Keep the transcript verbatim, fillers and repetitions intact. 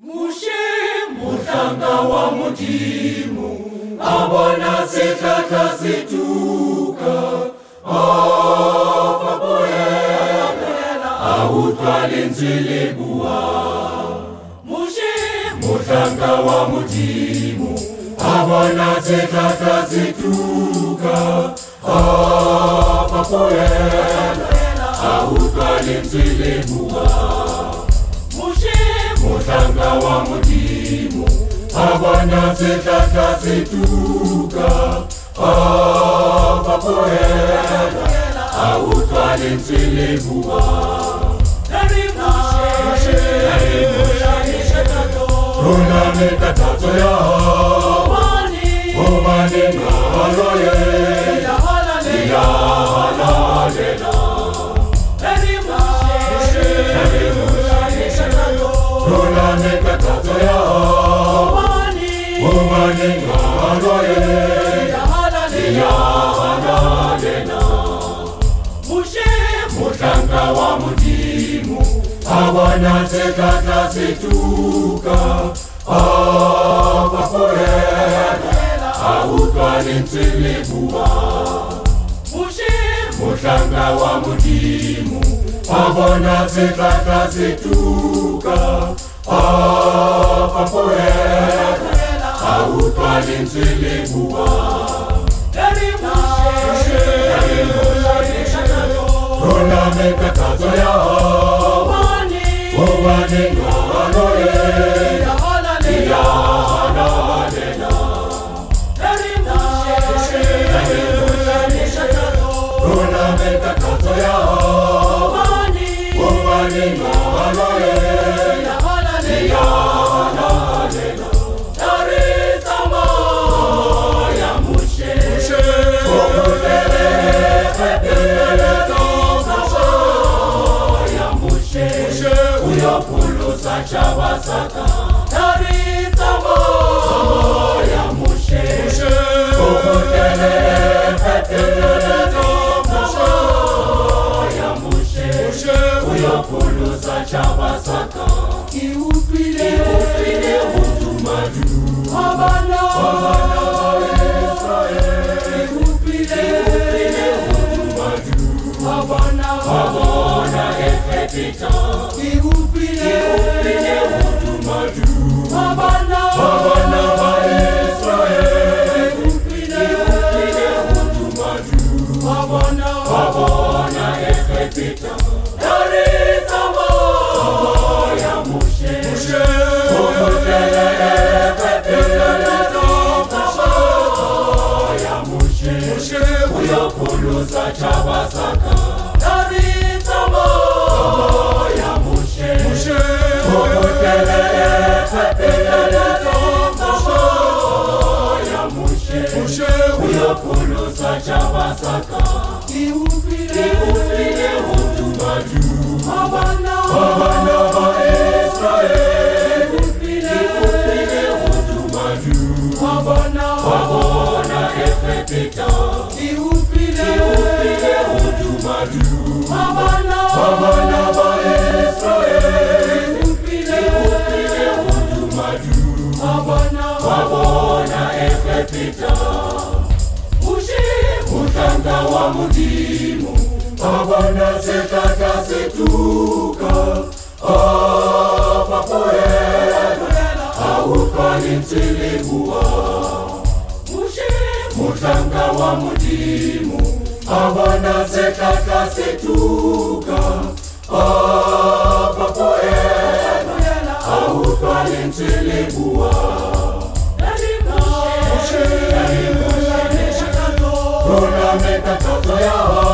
Mushe mutanga wa mudimu abona sekata situka ofa boyela autwale nzilibua. Mushe mutanga wa mudimu abona sekata situka ofa boyela autwale nzilibua. Mutanga wa mudimu abana sekata situka ava poela autwale nzilibua. Mushe Runa mekatazo ya Omani ngaloye Ya halalela Runa mekatazo ya Omani ngaloye Ya halalela. Mushe mutanga wa mudimu abana sekata situka ava poela autwale nzilibua. Mushe mutanga wa mudimu abana sekata situka ava poela autwale nzilibua. Rona mekatazo ya Omani ngaloye Ya halalela. Rona mekatazo ya Omani ngaloye Ya halalela. Tarizama ya mushe Omutele fetele tozawa ya mushe Uyopulusa chabasaka. Tarizama ya mushe Omutele fetele tozawa ya mushe Uyopulusa chabasaka. Kiupile Kiupile utumaju Abana Abana Israel. Kiupile Kiupile utumaju Abana Abana efetita. Kiupile Kiupile utumaju Abana Abana Israel. Kiupile Kiupile utumaju Abana Abana efetita. Tarizama ya mushe Omutele fetele tozawa ya mushe Uyopulusa chabasaka. Tarizama ya mushe Omutele fetele tozawa ya mushe Uyopulusa chabasaka. Kiupile Kiupile utumaju Abana Abana Israel. Kiupile Kiupile utumaju Abana Abana efetita. Kiupile Kiupile utumaju Abana Abana Israel. Kiupile Kiupile utumaju Abana Abana efetita. Mushe mutanga wa mudimu abana sekata situka ava poela autwale nzilibua. Mushe mutanga wa mudimu abana sekata situka ava poela autwale nzilibua. Rona mekatazo ya